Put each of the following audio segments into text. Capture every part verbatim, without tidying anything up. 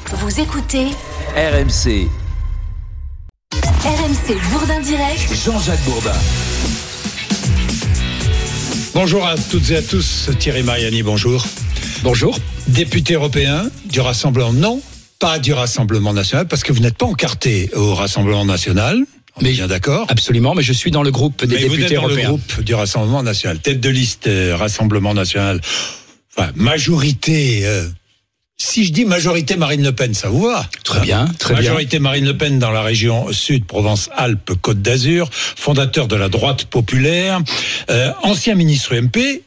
Vous écoutez R M C. R M C Bourdin Direct. Jean-Jacques Bourdin. Bonjour à toutes et à tous, Thierry Mariani, bonjour. Bonjour. Député européen du Rassemblement, non, pas du Rassemblement National, parce que vous n'êtes pas encarté au Rassemblement National. On est bien d'accord ? Absolument, mais je suis dans le groupe des mais députés vous êtes dans européens. le groupe du Rassemblement National. Tête de liste euh, Rassemblement National, enfin, majorité... Euh, Si je dis majorité Marine Le Pen, ça vous va ? Très bien, très bien. Majorité Marine Le Pen dans la région Sud, Provence-Alpes-Côte d'Azur, fondateur de la droite populaire, euh, ancien ministre U M P.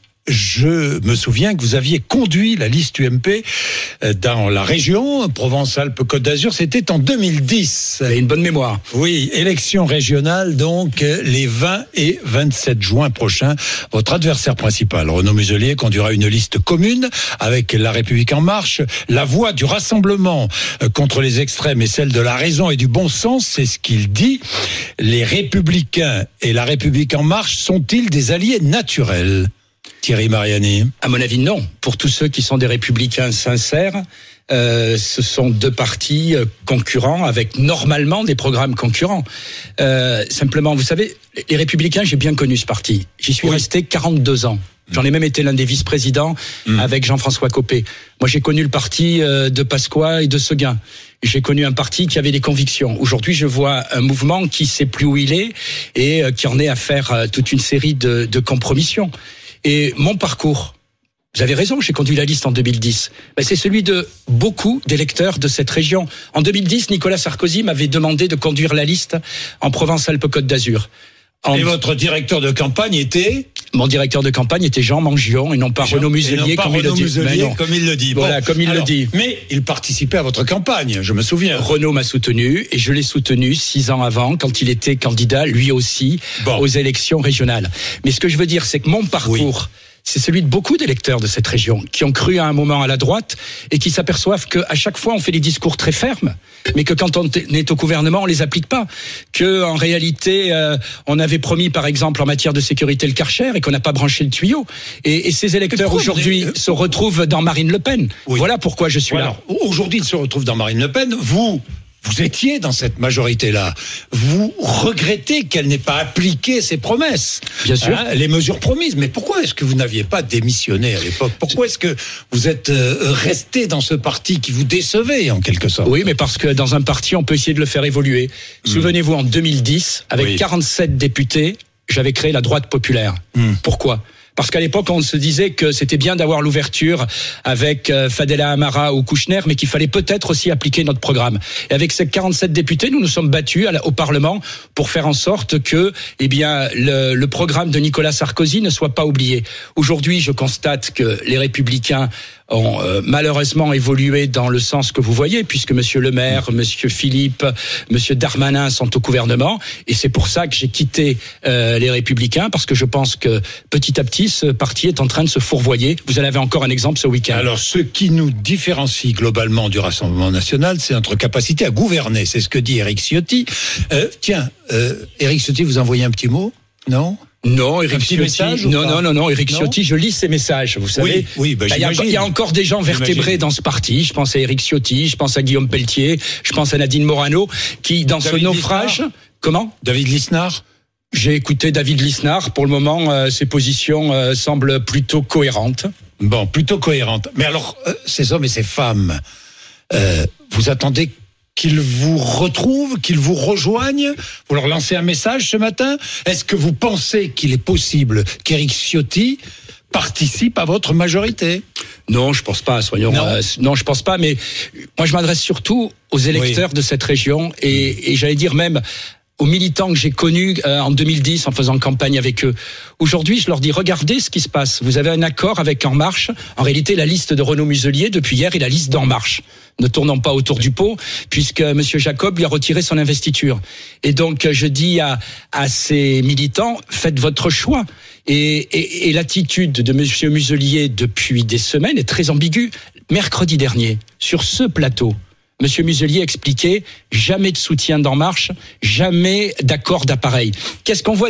Je me souviens que vous aviez conduit la liste U M P dans la région Provence-Alpes-Côte d'Azur. C'était en deux mille dix. Vous avez une bonne mémoire. Oui, élection régionale donc les vingt et vingt-sept juin prochains. Votre adversaire principal, Renaud Muselier, conduira une liste commune avec La République En Marche. La voix du rassemblement contre les extrêmes est celle de la raison et du bon sens, c'est ce qu'il dit. Les Républicains et La République En Marche sont-ils des alliés naturels ? Thierry Mariani. À mon avis, non. Pour tous ceux qui sont des républicains sincères, euh, ce sont deux partis euh, concurrents avec normalement des programmes concurrents. Euh, simplement, vous savez, les Républicains, j'ai bien connu ce parti. J'y suis oui. resté quarante-deux ans. J'en ai même été l'un des vice-présidents mmh. avec Jean-François Copé. Moi, j'ai connu le parti euh, de Pasqua et de Seguin. J'ai connu un parti qui avait des convictions. Aujourd'hui, je vois un mouvement qui sait plus où il est et euh, qui en est à faire euh, toute une série de, de compromissions. Et mon parcours, vous avez raison, j'ai conduit la liste en deux mille dix, mais c'est celui de beaucoup d'électeurs de cette région. En deux mille dix, Nicolas Sarkozy m'avait demandé de conduire la liste en Provence-Alpes-Côte d'Azur. En... Et votre directeur de campagne était ? Mon directeur de campagne était Jean Mangion et non pas Jean, Renaud Muselier, pas comme, Renaud il Muselier comme il le dit. Voilà, bon, comme il alors, le dit. Mais il participait à votre campagne, je me souviens. Renaud m'a soutenu et je l'ai soutenu six ans avant, quand il était candidat, lui aussi, bon. aux élections régionales. Mais ce que je veux dire, c'est que mon parcours... Oui. C'est celui de beaucoup d'électeurs de cette région qui ont cru à un moment à la droite et qui s'aperçoivent qu'à chaque fois on fait des discours très fermes, mais que quand on est au gouvernement on les applique pas. Que en réalité euh, on avait promis par exemple en matière de sécurité le Karcher et qu'on n'a pas branché le tuyau. Et, et ces électeurs aujourd'hui avez... se retrouvent dans Marine Le Pen. Oui. Voilà pourquoi je suis voilà. là. Aujourd'hui ils se retrouvent dans Marine Le Pen. Vous Vous étiez dans cette majorité-là. Vous regrettez qu'elle n'ait pas appliqué ses promesses. Bien sûr. Hein, les mesures promises. Mais pourquoi est-ce que vous n'aviez pas démissionné à l'époque ? Pourquoi est-ce que vous êtes euh, resté dans ce parti qui vous décevait, en quelque sorte ? Oui, mais parce que dans un parti, on peut essayer de le faire évoluer. Mmh. Souvenez-vous, en deux mille dix, avec oui. quarante-sept députés, j'avais créé la droite populaire. Mmh. Pourquoi ? Parce qu'à l'époque, on se disait que c'était bien d'avoir l'ouverture avec euh, Fadela Amara ou Kouchner, mais qu'il fallait peut-être aussi appliquer notre programme. Et avec ces quarante-sept députés, nous nous sommes battus à la, au Parlement pour faire en sorte que, eh bien, le, le programme de Nicolas Sarkozy ne soit pas oublié. Aujourd'hui, je constate que les Républicains ont euh, malheureusement évolué dans le sens que vous voyez, puisque Monsieur Le Maire, Monsieur Philippe, Monsieur Darmanin sont au gouvernement, et c'est pour ça que j'ai quitté euh, les Républicains, parce que je pense que petit à petit, ce parti est en train de se fourvoyer. Vous en avez encore un exemple ce week-end. Alors, ce qui nous différencie globalement du Rassemblement National, c'est notre capacité à gouverner. C'est ce que dit Éric Ciotti. Euh, tiens, euh, Éric Ciotti, vous envoyez un petit mot ? Non ? Non, Éric Ciotti. Non, non, non, non, Éric Ciotti, je lis ses messages, vous savez. Oui, oui, bah, bah, il, y a, il y a encore des gens vertébrés dans ce parti. Je pense à Éric Ciotti, je pense à Guillaume Pelletier, je pense à Nadine Morano, qui, dans David ce naufrage. Lisnard. Comment ? David Lisnard ? J'ai écouté David Lisnard. Pour le moment, euh, ses positions euh, semblent plutôt cohérentes. Bon, plutôt cohérentes. Mais alors, euh, ces hommes et ces femmes, euh, vous attendez qu'ils vous retrouvent, qu'ils vous rejoignent ? Vous leur lancez un message ce matin ? Est-ce que vous pensez qu'il est possible qu'Éric Ciotti participe à votre majorité ? Non, je pense pas, soyons... Non, euh, non je pense pas, mais moi je m'adresse surtout aux électeurs oui. de cette région et, et j'allais dire même aux militants que j'ai connus euh, en deux mille dix en faisant campagne avec eux. Aujourd'hui, je leur dis, regardez ce qui se passe. Vous avez un accord avec En Marche. En réalité, la liste de Renaud Muselier, depuis hier, est la liste d'En Marche. Ne tournons pas autour du pot, puisque M. Jacob lui a retiré son investiture. Et donc, je dis à, à ces militants, faites votre choix. Et, et, et l'attitude de M. Muselier depuis des semaines est très ambiguë. Mercredi dernier, sur ce plateau, Monsieur Muselier expliquait jamais de soutien d'En Marche, jamais d'accord d'appareil. Qu'est-ce qu'on voit dimanche ?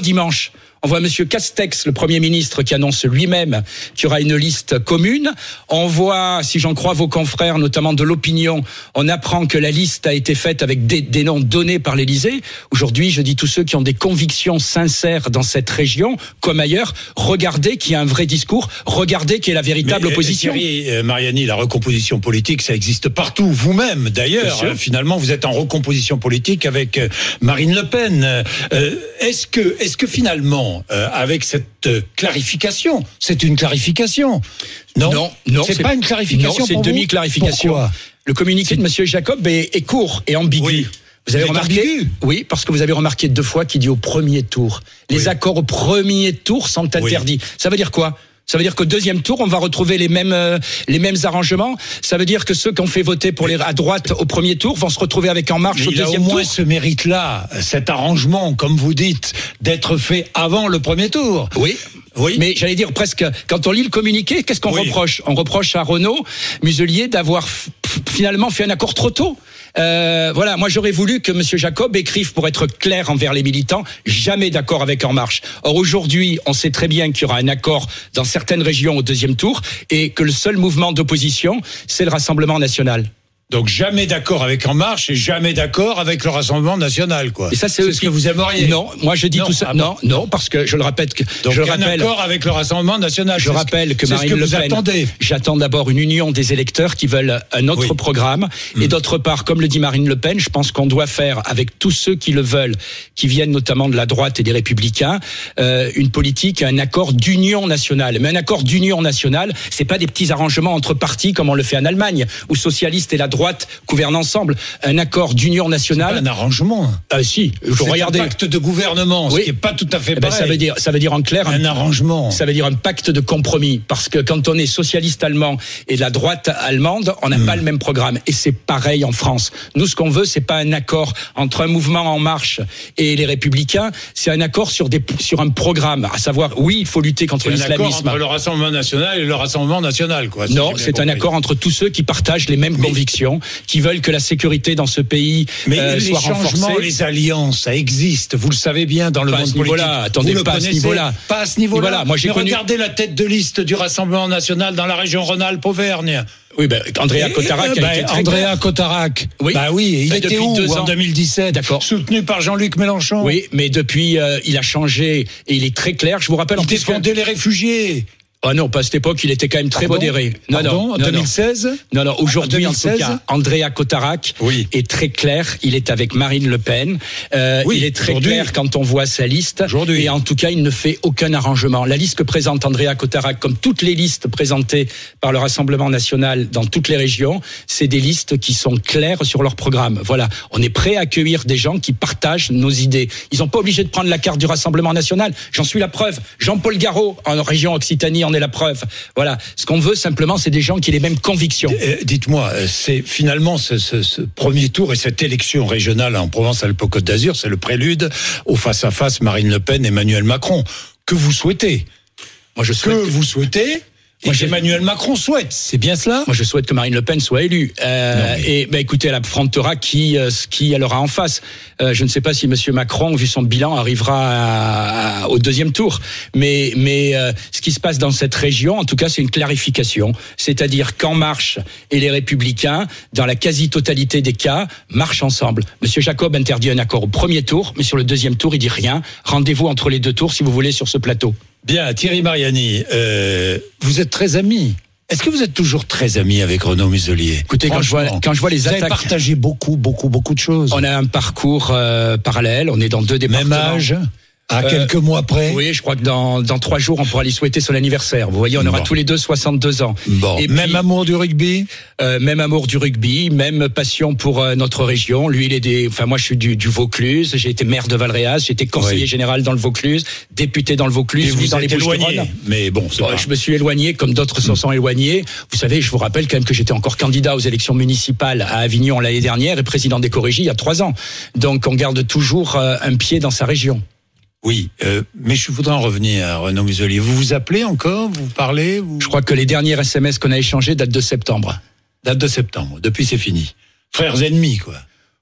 On voit Monsieur Castex, le Premier ministre, qui annonce lui-même qu'il y aura une liste commune. On voit, si j'en crois vos confrères, notamment de l'opinion, on apprend que la liste a été faite avec des, des noms donnés par l'Élysée. Aujourd'hui, je dis tous ceux qui ont des convictions sincères dans cette région, comme ailleurs, regardez qu'il y a un vrai discours, regardez qu'il y a la véritable Mais, opposition. Thierry, euh, Mariani, la recomposition politique, ça existe partout. Vous-même, d'ailleurs, euh, finalement, vous êtes en recomposition politique avec euh, Marine Le Pen. Euh, est-ce que, est-ce que finalement, euh, avec cette euh, clarification, c'est une clarification? Non, non, non c'est, c'est pas une clarification. Non, c'est une demi-clarification. Pourquoi? Le communiqué c'est... de Monsieur Jacob est, est court et ambigu. Oui. Vous avez remarqué? Ambigu. Oui, parce que vous avez remarqué deux fois qu'il dit au premier tour. Les oui. accords au premier tour sont interdits. Oui. Ça veut dire quoi? Ça veut dire qu'au deuxième tour, on va retrouver les mêmes euh, les mêmes arrangements. Ça veut dire que ceux qui ont fait voter pour les à droite au premier tour vont se retrouver avec En Marche au deuxième tour. Il a au moins ce mérite-là, cet arrangement, comme vous dites, d'être fait avant le premier tour. Oui. Oui. Mais j'allais dire presque, quand on lit le communiqué, qu'est-ce qu'on oui. reproche? On reproche à Renaud Muselier d'avoir f- finalement fait un accord trop tôt. Euh, voilà, moi j'aurais voulu que Monsieur Jacob écrive pour être clair envers les militants, jamais d'accord avec En Marche. Or aujourd'hui, on sait très bien qu'il y aura un accord dans certaines régions au deuxième tour et que le seul mouvement d'opposition, c'est le Rassemblement national. Donc jamais d'accord avec En Marche et jamais d'accord avec le Rassemblement national, quoi. Et ça, c'est, c'est ce que vous aimeriez. Non, moi je dis non, tout ça. Ah non, bon. non, parce que je le répète que Donc je un rappelle. D'accord avec le Rassemblement national. Je rappelle que, que Marine que Le Pen. Attendez. J'attends d'abord une union des électeurs qui veulent un autre oui. programme, mmh. et d'autre part, comme le dit Marine Le Pen, je pense qu'on doit faire avec tous ceux qui le veulent, qui viennent notamment de la droite et des Républicains, euh, une politique, un accord d'union nationale. Mais un accord d'union nationale, c'est pas des petits arrangements entre partis comme on le fait en Allemagne, où socialistes et la droite gouvernent ensemble. Un accord d'union nationale. C'est pas un arrangement. Ah si. C'est regardez. un pacte de gouvernement, oui. ce qui est pas tout à fait eh ben, pareil. Ça veut dire, ça veut dire en clair un, un arrangement. Ça veut dire un pacte de compromis, parce que quand on est socialiste allemand et de la droite allemande, on n'a mmh. pas le même programme. Et c'est pareil en France. Nous, ce qu'on veut, c'est pas un accord entre un mouvement En Marche et les Républicains. C'est un accord sur des sur un programme, à savoir, oui, il faut lutter contre c'est l'islamisme. Un accord entre le Rassemblement national et le Rassemblement national, quoi. Non, c'est un accord entre tous ceux qui partagent les mêmes Mais... convictions, qui veulent que la sécurité dans ce pays Mais euh, les soit changements, renforcée. Les alliances, ça existe. Vous le savez bien dans le pas monde à ce politique. Niveau-là. Attendez, Vous pas le à ce connaissez, niveau-là. Pas à ce niveau-là. Voilà, moi j'ai Mais connu... regardez la tête de liste du Rassemblement national dans la région Rhône-Alpes-Auvergne. Oui, ben Andrea Cotarac a ben, été très Andrea clair. Cotarac. Oui. Bah oui, il ben, était où en deux mille dix-sept? D'accord. Soutenu par Jean-Luc Mélenchon. Oui, mais depuis euh, il a changé et il est très clair. Je vous rappelle il en plus défendait que... les réfugiés. Ah non, pas à cette époque, il était quand même très Pardon modéré. Non, Pardon, non, en non, deux mille seize Non, non, aujourd'hui, en, en tout cas, Andrea Cotarac oui. est très clair. Il est avec Marine Le Pen. Euh, oui, il est très clair quand on voit sa liste. Aujourd'hui. Et en tout cas, il ne fait aucun arrangement. La liste que présente Andrea Cotarac, comme toutes les listes présentées par le Rassemblement national dans toutes les régions, c'est des listes qui sont claires sur leur programme. Voilà. On est prêt à accueillir des gens qui partagent nos idées. Ils sont pas obligés de prendre la carte du Rassemblement national. J'en suis la preuve. Jean-Paul Garot, en région Occitanie, en est la preuve. Voilà, ce qu'on veut simplement, c'est des gens qui aient les mêmes convictions. Euh, dites-moi, c'est finalement ce, ce, ce premier tour et cette élection régionale en Provence-Alpes-Côte d'Azur, c'est le prélude au face-à-face Marine Le Pen, Emmanuel Macron. Que vous souhaitez? Moi, je souhaite que, que vous souhaitez et Moi, qu'Emmanuel Macron souhaite, c'est bien cela? Moi, je souhaite que Marine Le Pen soit élue. Euh, mais... Et bah, écoutez, elle affrontera qui, euh, qui elle aura en face. Euh, je ne sais pas si Monsieur Macron, vu son bilan, arrivera à, à, au deuxième tour. Mais, mais euh, ce qui se passe dans cette région, en tout cas, c'est une clarification. C'est-à-dire qu'En Marche et les Républicains, dans la quasi-totalité des cas, marchent ensemble. Monsieur Jacob interdit un accord au premier tour, mais sur le deuxième tour, il dit rien. Rendez-vous entre les deux tours, si vous voulez, sur ce plateau. Bien, Thierry Mariani, euh, vous êtes très amis. Est-ce que vous êtes toujours très amis avec Renaud Muselier? Écoutez, quand je vois, quand je vois les vous attaques... Vous avez partagé beaucoup, beaucoup, beaucoup de choses. On a un parcours euh, parallèle, on est dans deux départements. Même âge? À euh, quelques mois près. Oui, je crois que dans, dans trois jours, on pourra lui souhaiter son anniversaire. Vous voyez, on aura bon. tous les deux soixante-deux ans. Bon. Et même puis, amour du rugby euh, Même amour du rugby, même passion pour euh, notre région. Lui, il est des... Enfin, moi, je suis du, du Vaucluse. J'ai été maire de Valréas. J'ai été conseiller oui. général dans le Vaucluse, député dans le Vaucluse. Et vous dans les éloigné. Mais bon, c'est bon pas... Je me suis éloigné, comme d'autres se sont éloignés. Vous savez, je vous rappelle quand même que j'étais encore candidat aux élections municipales à Avignon l'année dernière et président des Corrigis il y a trois ans. Donc, on garde toujours euh, un pied dans sa région. Oui, euh, mais je voudrais en revenir à Renaud Muselier. Vous vous appelez encore? Vous parlez vous... Je crois que les derniers S M S qu'on a échangés datent de septembre. Date de septembre. Depuis, c'est fini. Frères ennemis, quoi.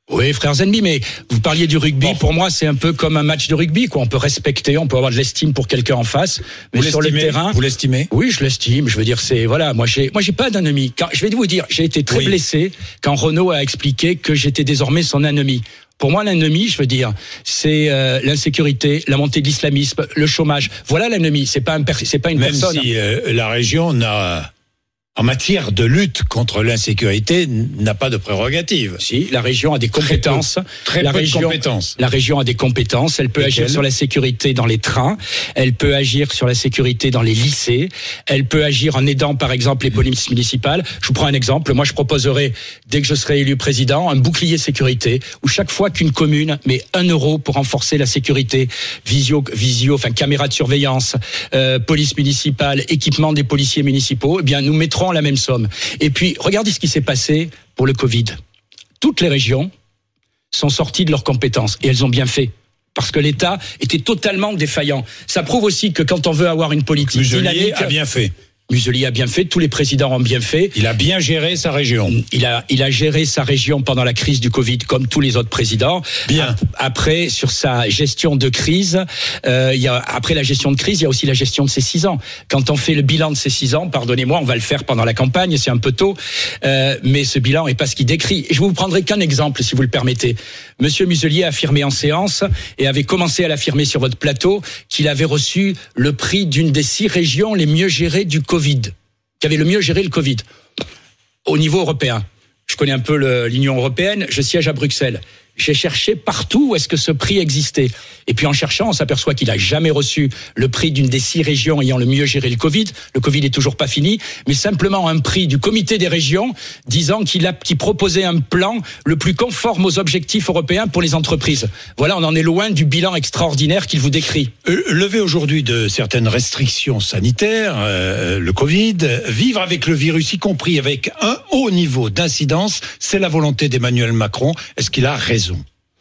Oui, frères ennemis, mais vous parliez du rugby. Bon. Pour moi, c'est un peu comme un match de rugby, quoi. On peut respecter, on peut avoir de l'estime pour quelqu'un en face, mais vous sur le terrain. Vous l'estimez? Oui, je l'estime. Je veux dire, c'est voilà. Moi, j'ai, moi, j'ai pas d'ennemi. Quand, je vais vous dire, j'ai été très oui. blessé quand Renaud a expliqué que j'étais désormais son ennemi. Pour moi, l'ennemi, je veux dire, c'est euh, l'insécurité, la montée de l'islamisme, le chômage. Voilà l'ennemi. C'est pas un, c'est pas une Même personne. Même si euh, la région n'a, en matière de lutte contre l'insécurité, n'a pas de prérogative. Si, la région a des compétences. Très peu, très la peu région, de compétences. La région a des compétences. Elle peut Lesquelles? agir sur la sécurité dans les trains. Elle peut agir sur la sécurité dans les lycées. Elle peut agir en aidant, par exemple, les polices municipales. Je vous prends un exemple. Moi, je proposerai, dès que je serai élu président, un bouclier sécurité où chaque fois qu'une commune met un euro pour renforcer la sécurité, visio, visio, enfin caméra de surveillance, euh, police municipale, équipement des policiers municipaux, eh bien, nous mettrons la même somme. Et puis, regardez ce qui s'est passé pour le Covid. Toutes les régions sont sorties de leurs compétences et elles ont bien fait. Parce que l'État était totalement défaillant. Ça prouve aussi que quand on veut avoir une politique Muselier dynamique... a bien fait. Muselier a bien fait, tous les présidents ont bien fait. Il a bien géré sa région. Il a, il a géré sa région pendant la crise du Covid, comme tous les autres présidents. Bien. Après, sur sa gestion de crise, euh, il y a, après la gestion de crise, il y a aussi la gestion de ses six ans. Quand on fait le bilan de ces six ans, pardonnez-moi, on va le faire pendant la campagne, c'est un peu tôt, euh, mais ce bilan n'est pas ce qu'il décrit. Et je vous prendrai qu'un exemple, si vous le permettez. Monsieur Muselier a affirmé en séance, et avait commencé à l'affirmer sur votre plateau, qu'il avait reçu le prix d'une des six régions les mieux gérées du Covid. Qui avait le mieux géré le Covid au niveau européen. Je connais un peu le, l'Union européenne, je siège à Bruxelles. J'ai cherché partout où est-ce que ce prix existait. Et puis en cherchant, on s'aperçoit qu'il n'a jamais reçu le prix d'une des six régions ayant le mieux géré le Covid. Le Covid n'est toujours pas fini, mais simplement un prix du comité des régions disant qu'il, a, qu'il proposait un plan le plus conforme aux objectifs européens pour les entreprises. Voilà, on en est loin du bilan extraordinaire qu'il vous décrit. Euh, lever aujourd'hui de certaines restrictions sanitaires, euh, le Covid, vivre avec le virus, y compris avec un haut niveau d'incidence, c'est la volonté d'Emmanuel Macron. Est-ce qu'il a raison ?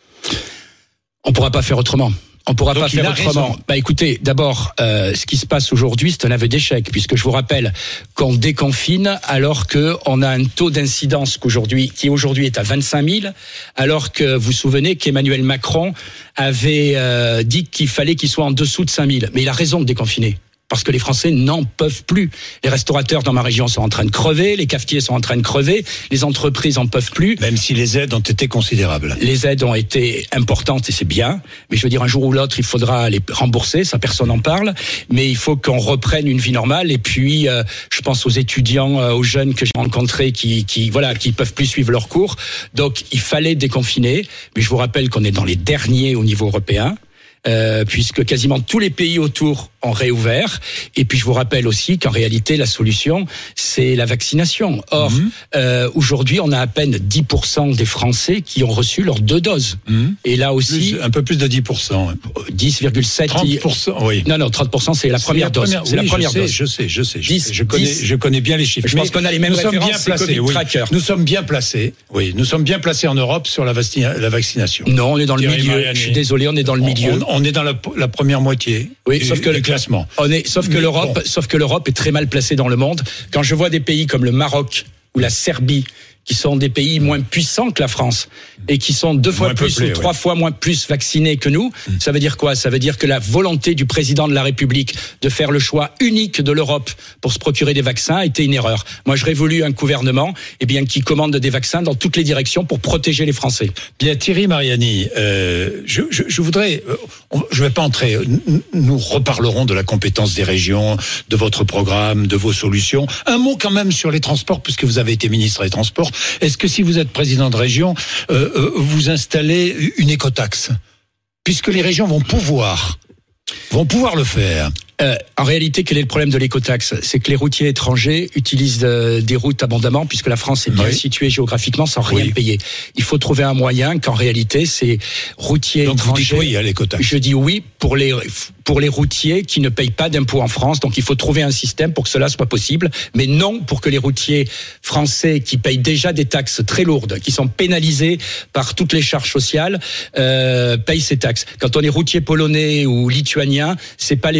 On ne pourra pas faire autrement. On ne pourra Donc pas faire autrement. Bah écoutez, d'abord, euh, ce qui se passe aujourd'hui, c'est un aveu d'échec, puisque je vous rappelle qu'on déconfine alors qu'on a un taux d'incidence qu'aujourd'hui, qui aujourd'hui est à vingt-cinq mille, alors que vous vous souvenez qu'Emmanuel Macron avait euh, dit qu'il fallait qu'il soit en dessous de cinq mille. Mais il a raison de déconfiner. Parce que les Français n'en peuvent plus. Les restaurateurs dans ma région sont en train de crever, les cafetiers sont en train de crever, les entreprises en peuvent plus. Même si les aides ont été considérables. Les aides ont été importantes et c'est bien, mais je veux dire un jour ou l'autre il faudra les rembourser, ça personne n'en parle, mais il faut qu'on reprenne une vie normale. Et puis euh, je pense aux étudiants, euh, aux jeunes que j'ai rencontrés qui, qui voilà, qui peuvent plus suivre leurs cours. Donc il fallait déconfiner, mais je vous rappelle qu'on est dans les derniers au niveau européen. Euh, puisque quasiment tous les pays autour ont réouvert. Et puis je vous rappelle aussi qu'en réalité la solution c'est la vaccination. Or mmh. euh, aujourd'hui on a à peine dix pour cent des Français qui ont reçu leurs deux doses. Mmh. Et là aussi plus, un peu plus de dix pour cent. dix virgule sept trente pour cent, oui. Non non trente pour cent c'est la première c'est la dose. Première, c'est oui, la première je dose. Sais, je sais, je sais, je dix, sais. Je connais, dix. je connais bien les chiffres. Je pense qu'on a les mêmes nous références. Sommes bien placés, oui. Nous sommes bien placés. Oui, nous sommes bien placés en Europe sur la, vaccina- la vaccination. Non, on est dans le Thierry milieu. Mariani. Je suis désolé, on est dans le milieu. On, on est dans la, la première moitié. Oui, du, sauf que du le classement. On est, sauf que Mais l'Europe, bon. sauf que l'Europe est très mal placée dans le monde. Quand je vois des pays comme le Maroc ou la Serbie, qui sont des pays moins puissants que la France et qui sont deux fois Moins plus peuplés, ou trois ouais. fois moins plus vaccinés que nous, mmh. ça veut dire quoi ? Ça veut dire que la volonté du président de la République de faire le choix unique de l'Europe pour se procurer des vaccins était une erreur. Moi, j'aurais voulu un gouvernement eh bien, qui commande des vaccins dans toutes les directions pour protéger les Français. Bien, Thierry Mariani, euh, je, je, je voudrais, euh, je ne vais pas entrer, nous reparlerons de la compétence des régions, de votre programme, de vos solutions. Un mot quand même sur les transports, puisque vous avez été ministre des Transports. Est-ce que si vous êtes président de région, euh, euh, vous installez une écotaxe ? Puisque les régions vont pouvoir, vont pouvoir le faire. Euh, en réalité, quel est le problème de l'écotaxe ? C'est que les routiers étrangers utilisent euh, des routes abondamment, puisque la France est bien oui. située géographiquement sans rien oui. payer. Il faut trouver un moyen qu'en réalité, ces routiers Donc étrangers... Donc vous dites oui à l'écotaxe. Je dis oui pour les, pour les routiers qui ne payent pas d'impôts en France. Donc il faut trouver un système pour que cela soit possible, mais non pour que les routiers français qui payent déjà des taxes très lourdes, qui sont pénalisés par toutes les charges sociales, euh, payent ces taxes. Quand on est routier polonais ou lituanien, c'est pas les mêmes charges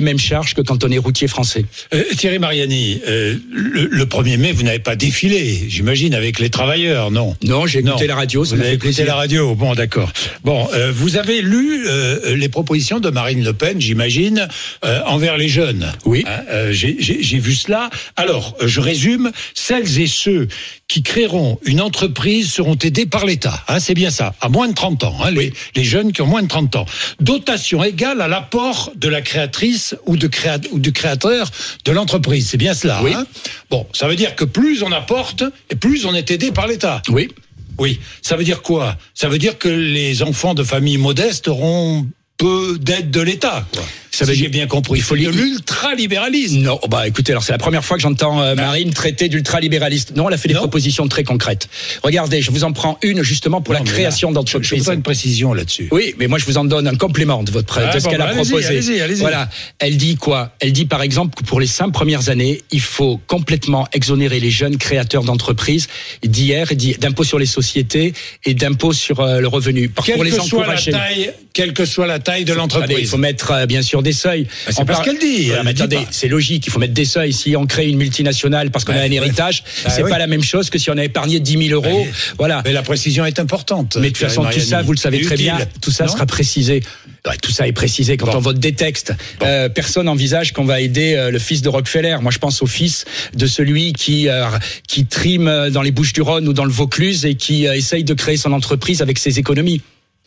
charge que quand on est routier français. Euh, Thierry Mariani, euh, le, le premier mai, vous n'avez pas défilé, j'imagine, avec les travailleurs, non? Non, j'ai écouté non. la radio, ça vous m'a avez fait écouté plaisir. la radio, bon, d'accord. Bon, euh, vous avez lu euh, les propositions de Marine Le Pen, j'imagine, euh, envers les jeunes. Oui. Hein, euh, j'ai, j'ai, j'ai vu cela. Alors, euh, je résume, celles et ceux qui créeront une entreprise seront aidés par l'État. Hein, c'est bien ça, à moins de trente ans. Hein, les, les jeunes qui ont moins de trente ans. Dotation égale à l'apport de la créatrice ou, de créa, ou du créateur de l'entreprise. C'est bien cela. Oui. Hein. Bon, ça veut dire que plus on apporte, et plus on est aidé par l'État. Oui. Oui. Ça veut dire quoi? Ça veut dire que les enfants de familles modestes auront peu d'aide de l'État, quoi. Ça veut si dire, j'ai bien compris. Il faut de l'ultralibéralisme. Non, bah écoutez, alors c'est la première fois que j'entends euh, Marine traiter d'ultralibéraliste. Non, elle a fait des non. propositions très concrètes. Regardez, je vous en prends une justement pour non, la création d'entreprises. Je voudrais une précision là-dessus. Oui, mais moi je vous en donne un complément de votre ah, de ce bon, qu'elle bah, a allez-y, proposé. Allez-y, allez-y. Voilà, elle dit quoi? Elle dit par exemple que pour les cinq premières années, il faut complètement exonérer les jeunes créateurs d'entreprises d'hier, d'impôts sur les sociétés et d'impôts sur euh, le revenu. Parce quelle pour les que soit la taille, quelle que soit la taille de l'entreprise. Allez, il faut mettre euh, bien sûr des seuils. Bah, c'est pas par... ce qu'elle dit. Voilà, mais attendez, pas. C'est logique. Il faut mettre des seuils. Si on crée une multinationale parce qu'on bah, a un héritage, bah, c'est oui. pas la même chose que si on a épargné dix mille euros. Bah, voilà. Mais la précision est importante. Mais de toute façon, tout ça, vous le savez très utile. bien. Tout ça non sera précisé. Ouais, tout ça est précisé quand bon. on vote des textes. Bon. Euh, personne n'envisage qu'on va aider euh, le fils de Rockefeller. Moi, je pense au fils de celui qui euh, qui trime dans les Bouches-du-Rhône ou dans le Vaucluse et qui euh, essaye de créer son entreprise avec ses économies.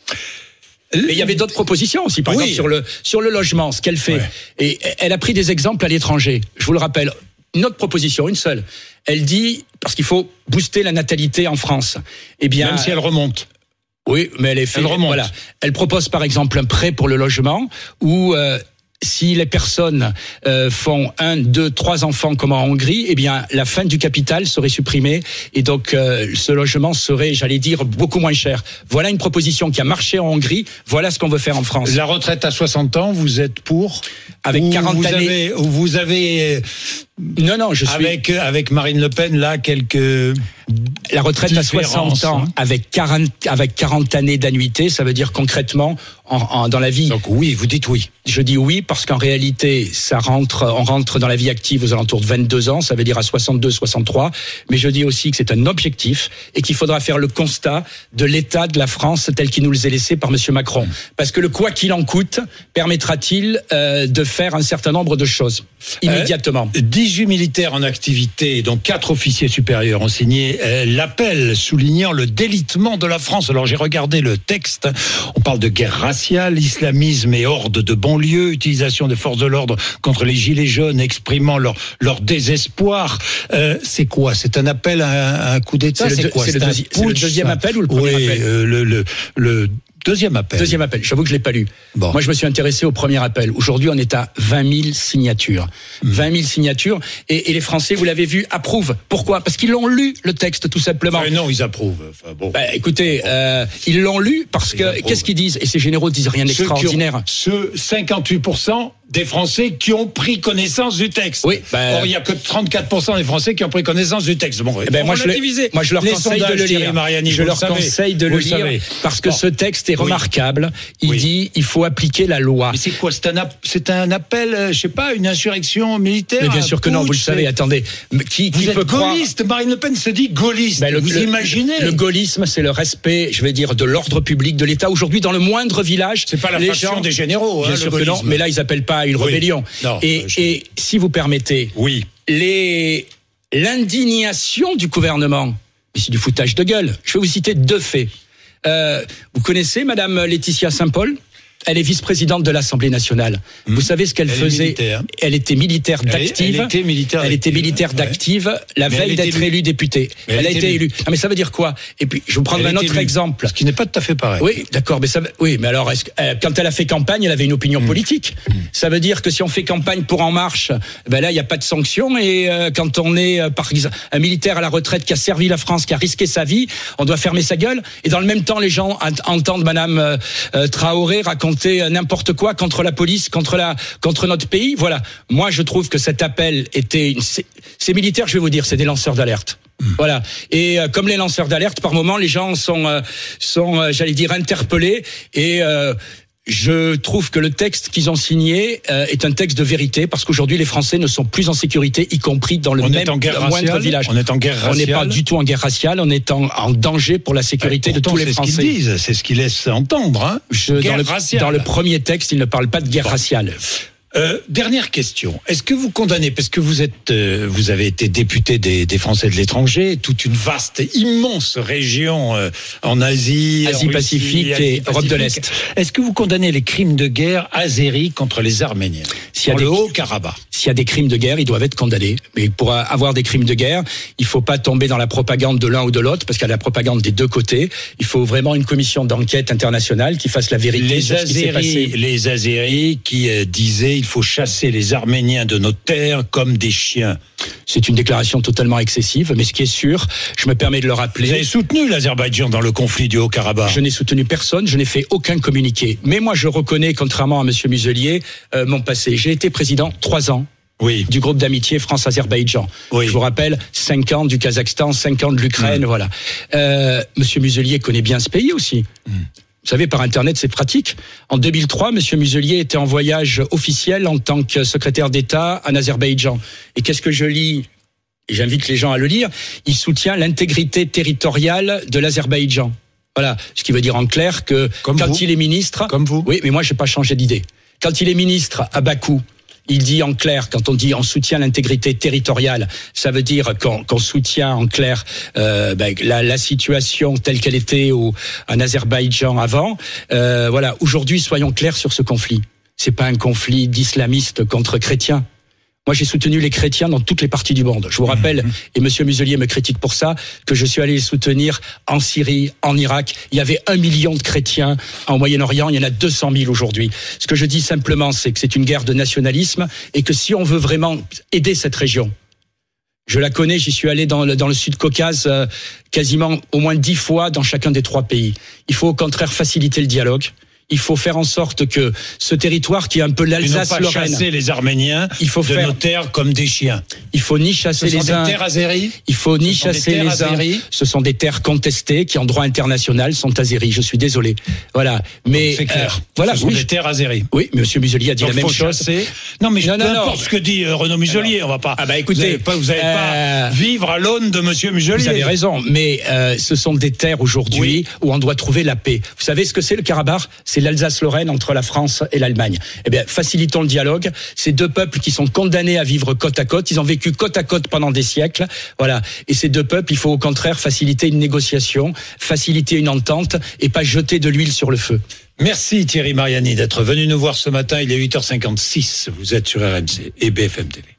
Mais il y avait d'autres propositions aussi, par oui. exemple sur le sur le logement, ce qu'elle fait. Ouais. Et elle a pris des exemples à l'étranger. Je vous le rappelle, une autre proposition, une seule. Elle dit parce qu'il faut booster la natalité en France. Eh bien, même si elle remonte. Oui, mais elle est fait. Elle remonte. Voilà. Elle propose par exemple un prêt pour le logement où euh, si les personnes euh, font un, deux, trois enfants comme en Hongrie, eh bien la fin du capital serait supprimée et donc euh, ce logement serait, j'allais dire, beaucoup moins cher. Voilà une proposition qui a marché en Hongrie. Voilà ce qu'on veut faire en France. La retraite à soixante ans, vous êtes pour? Avec quarante vous années. Avez, vous avez. Non, non, je suis. Avec avec Marine Le Pen là quelques. La retraite à soixante ans avec quarante avec quarante années d'annuité, ça veut dire concrètement en, en, dans la vie. Donc oui, vous dites oui. Je dis oui parce qu'en réalité, ça rentre, on rentre dans la vie active aux alentours de vingt-deux ans, ça veut dire à soixante-deux, soixante-trois. Mais je dis aussi que c'est un objectif et qu'il faudra faire le constat de l'état de la France tel qu'il nous est laissé par Monsieur Macron. Parce que le quoi qu'il en coûte permettra-t-il euh, de faire un certain nombre de choses immédiatement. Euh, dix-huit militaires en activité, dont quatre officiers supérieurs ont signé euh, l'appel soulignant le délitement de la France. Alors j'ai regardé le texte. On parle de guerre raciale, islamisme et hordes de banlieue, utilisation des forces de l'ordre contre les gilets jaunes, exprimant leur leur désespoir. Euh, c'est quoi? C'est un appel à, à un coup d'État? C'est, c'est le, quoi? c'est, c'est, le, deuxi- c'est le deuxième ça. appel ou le premier oui, appel euh, le, le, le Deuxième appel. Deuxième appel. J'avoue que je l'ai pas lu. Bon. Moi, je me suis intéressé au premier appel. Aujourd'hui, on est à vingt mille signatures. Mmh. vingt mille signatures. Et, et les Français, vous l'avez vu, approuvent. Pourquoi? Parce qu'ils l'ont lu, le texte, tout simplement. Enfin, non, ils approuvent. Enfin, bon. Bah, écoutez, euh, ils l'ont lu parce ils que, approuvent. Qu'est-ce qu'ils disent? Et ces généraux disent rien d'extraordinaire. Ce cinquante-huit pour cent des Français qui ont pris connaissance du texte. Oui. Bah, Or, il n'y a que trente-quatre pour cent des Français qui ont pris connaissance du texte. Bon, eh ben, moi, je le, moi, je leur les conseille de le lire. Mariani, je leur conseille de le lire savez. parce que bon. ce texte est remarquable. Oui. Il oui. dit, il faut appliquer la loi. Mais c'est quoi? C'est un, c'est un appel, euh, je sais pas, une insurrection militaire? Mais bien sûr que non, vous le savez. Attendez, qui, vous qui êtes peut gaulliste. Croire... Marine Le Pen se dit gaulliste. Ben, le, vous le, imaginez? Le gaullisme, c'est le respect, je vais dire, de l'ordre public de l'État. Aujourd'hui, dans le moindre village, c'est pas la faction gens... des généraux. Bien hein, sûr que non, mais là, ils appellent pas une oui. rébellion. Non, et, je... et si vous permettez, oui, les l'indignation du gouvernement, mais c'est du foutage de gueule. Je vais vous citer deux faits. Euh, vous connaissez Madame Laetitia Saint-Paul? Elle est vice-présidente de l'Assemblée nationale. Mmh. Vous savez ce qu'elle elle faisait? Elle était militaire d'active. Elle était militaire. Elle était militaire d'active ouais. la mais veille d'être élue, élue députée. Elle, elle a été élue. Ah, mais ça veut dire quoi? Et puis, je vais vous prendre elle un autre élue. exemple. Ce qui n'est pas tout à fait pareil. Oui, d'accord. Mais ça, oui, mais alors, est-ce que, euh, quand elle a fait campagne, elle avait une opinion mmh. politique. Mmh. Ça veut dire que si on fait campagne pour En Marche, ben là, il n'y a pas de sanction. Et euh, quand on est, euh, par exemple, un militaire à la retraite qui a servi la France, qui a risqué sa vie, on doit fermer sa gueule. Et dans le même temps, les gens entendent Madame euh, euh, Traoré raconter euh, n'importe quoi contre la police, contre la, contre notre pays. Voilà. Moi, je trouve que cet appel était, c'est, ces militaires, je vais vous dire, c'est des lanceurs d'alerte. Mmh. Voilà. Et euh, comme les lanceurs d'alerte, par moment, les gens sont, euh, sont, euh, j'allais dire, interpellés et euh, Je trouve que le texte qu'ils ont signé euh, est un texte de vérité, parce qu'aujourd'hui les Français ne sont plus en sécurité, y compris dans le on même est en guerre moindre raciale, village. On est en guerre raciale. On n'est pas du tout en guerre raciale, on est en, en danger pour la sécurité Pourtant, de tous les c'est Français. C'est ce qu'ils disent, c'est ce qu'ils laissent entendre. Hein. Je, guerre dans, le, raciale. dans le premier texte, ils ne parlent pas de guerre bon. raciale. Euh, dernière question. Est-ce que vous condamnez, parce que vous êtes, euh, vous avez été député des, des Français de l'étranger, toute une vaste, immense région euh, en Asie, Asie en Pacifique Russie, et Asie Europe de Pacifique. l'Est. Est-ce que vous condamnez les crimes de guerre azéris contre les Arméniens S'il y a dans des, le Haut-Karabakh? S'il y a des crimes de guerre, ils doivent être condamnés. Mais pour avoir des crimes de guerre, il faut pas tomber dans la propagande de l'un ou de l'autre, parce qu'il y a la propagande des deux côtés. Il faut vraiment une commission d'enquête internationale qui fasse la vérité Les sur ce qui s'est Azéris, passé. les Azéris qui euh, disaient il faut chasser les Arméniens de nos terres comme des chiens. C'est une déclaration totalement excessive, mais ce qui est sûr, je me permets de le rappeler. Vous avez soutenu l'Azerbaïdjan dans le conflit du Haut-Karabakh. Je n'ai soutenu personne, je n'ai fait aucun communiqué. Mais moi, je reconnais, contrairement à Monsieur Muselier, euh, mon passé. J'ai été président trois ans. Oui. Du groupe d'amitié France-Azerbaïdjan. Oui. Je vous rappelle, cinq ans du Kazakhstan, cinq ans de l'Ukraine, mmh. voilà. Euh, Monsieur Muselier connaît bien ce pays aussi. Mmh. Vous savez, par Internet, c'est pratique. En deux mille trois, Monsieur Muselier était en voyage officiel en tant que secrétaire d'État en Azerbaïdjan. Et qu'est-ce que je lis ? Et j'invite les gens à le lire. Il soutient l'intégrité territoriale de l'Azerbaïdjan. Voilà. Ce qui veut dire en clair que Comme quand vous. il est ministre... Comme vous. Oui, mais moi, j'ai pas changé d'idée. Quand il est ministre à Bakou, il dit en clair, quand on dit on soutient l'intégrité territoriale, ça veut dire qu'on, qu'on soutient en clair euh, ben, la, la situation telle qu'elle était au, en Azerbaïdjan avant. Euh, voilà, aujourd'hui, soyons clairs sur ce conflit. C'est pas un conflit d'islamistes contre chrétiens. Moi, j'ai soutenu les chrétiens dans toutes les parties du monde. Je vous rappelle, mmh. et Monsieur Muselier me critique pour ça, que je suis allé les soutenir en Syrie, en Irak. Il y avait un million de chrétiens en Moyen-Orient. Il y en a deux cent mille aujourd'hui. Ce que je dis simplement, c'est que c'est une guerre de nationalisme et que si on veut vraiment aider cette région, je la connais, j'y suis allé dans le, dans le Sud-Caucase euh, quasiment au moins dix fois dans chacun des trois pays. Il faut au contraire faciliter le dialogue. Il faut faire en sorte que ce territoire qui est un peu l'Alsace-Lorraine... Il ne faut pas chasser les Arméniens il faut de faire... nos terres comme des chiens. Il faut ni chasser ce les sont uns... des terres azéries. Il faut ni ce chasser les uns... Ce sont des terres contestées qui, en droit international, sont azéries. Je suis désolé. Voilà. Mais donc c'est clair. Euh, voilà. Ce sont oui, des terres azéries. Oui, mais Monsieur Muselier a dit donc la même chose. Chasser... Non, mais non, peu non, importe non. ce que dit euh, Renaud Muselier, Alors, on va pas... Ah bah écoutez... Vous n'allez pas, euh... pas vivre à l'aune de Monsieur Muselier. Vous avez raison, mais euh, ce sont des terres aujourd'hui oui. où on doit trouver la paix. Vous savez ce que c'est le Karabakh ? C'est l'Alsace-Lorraine entre la France et l'Allemagne. Eh bien, facilitons le dialogue. Ces deux peuples qui sont condamnés à vivre côte à côte, ils ont vécu côte à côte pendant des siècles. Voilà. Et ces deux peuples, il faut au contraire faciliter une négociation, faciliter une entente et pas jeter de l'huile sur le feu. Merci Thierry Mariani d'être venu nous voir ce matin. Il est huit heures cinquante-six. Vous êtes sur R M C et B F M T V.